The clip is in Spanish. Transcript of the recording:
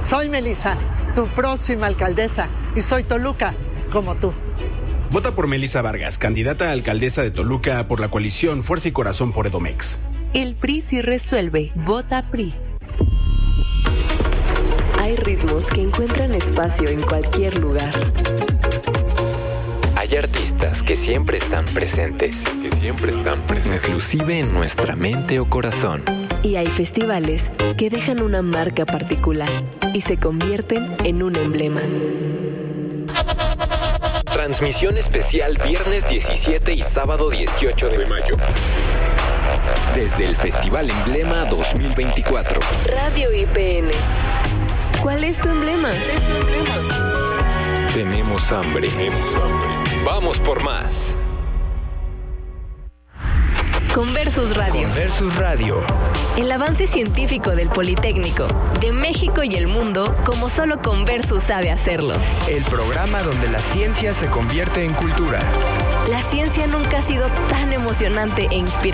Soy Melissa, tu próxima alcaldesa, y soy Toluca, como tú. Vota por Melissa Vargas, candidata a alcaldesa de Toluca por la coalición Fuerza y Corazón por Edomex. El PRI sí resuelve. Vota PRI. Hay ritmos que encuentran espacio en cualquier lugar. Hay artistas que siempre están presentes, inclusive en nuestra mente o corazón. Y hay festivales que dejan una marca particular y se convierten en un emblema. Transmisión especial viernes 17 y sábado 18 de mayo. Desde el Festival Emblema 2024. Radio IPN. ¿Cuál es tu emblema? Tenemos hambre. Vamos por más. Conversus Radio. Conversus Radio. El avance científico del Politécnico, de México y el mundo, como solo Conversus sabe hacerlo. El programa donde la ciencia se convierte en cultura. La ciencia nunca ha sido tan emocionante e inspiradora.